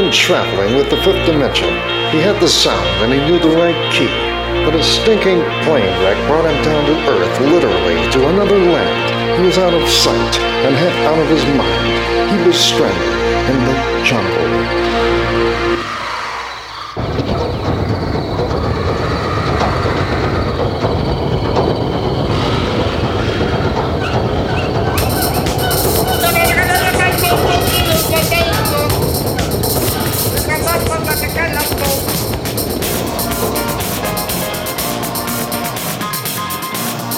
been traveling with the fifth dimension. He had the sound and he knew the right key. But a stinking plane wreck brought him down to Earth, literally, to another land. He was out of sight and half out of his mind. He was stranded in the jungle.